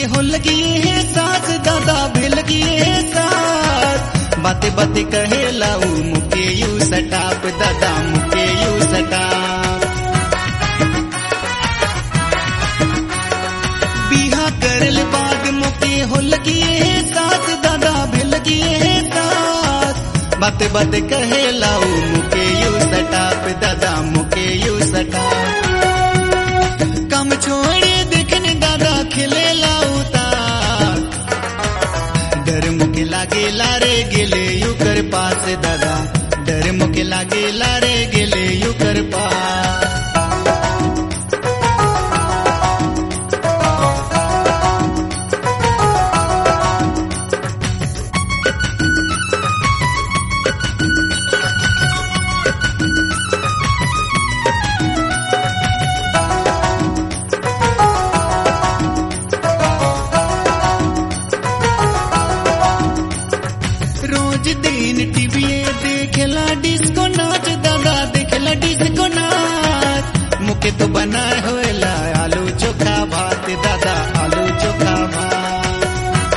हो लगी है सास दादा भी लगी है सास बाते बाते कहे लाऊ मुके यू सटाप दादा मुके यू सटाप बिहा करल बाद मुके हो लगी है सास दादा भी लगी है सास बाते बाते कहे लाऊ मुके यू सटाप दादा मुके यू सटाप कम छोड़े देखने दादा खिले लाऊ ताक डर मुके लागे लारे गेले यू कर पास दादा डर मुके लागे लारे गेले यू कर पास रोज दिन टीवी देखेला डिस्को नाच दादा देखेला डिस्को नाच मुके तो बनाए होएला आलू चोखा भात दादा आलू चोखा भात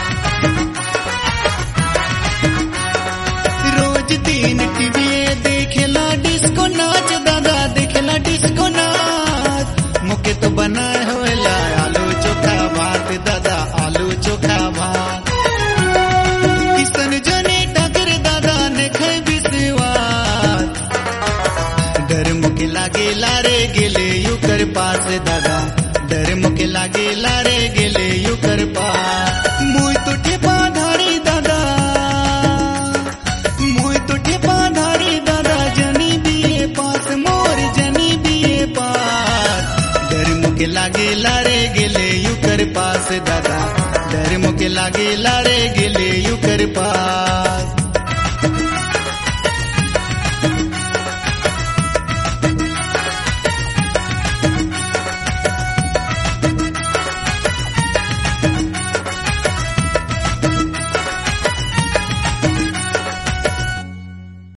रोज दिन टीवी देखेला डिस्को नाच दादा देखेला डिस्को नाच मुके तो बनाए होएला आलू चोखा भात दादा आलू चोखा भात किसन जने टाकर दादा ने खाई विश्वास डर मुके लागे लारे गेले यू कर पास दादा डर मुके लागे लारे गेले यू कर पास मुई तो ठेपा धारी दादा मुई तो ठेपा धारी दादा जनी बीए पास मोर जनी बीए पास डर मुके लागे लारे गेले यू कर पास दादा डर मुके लागे लारे गेले यू कर पास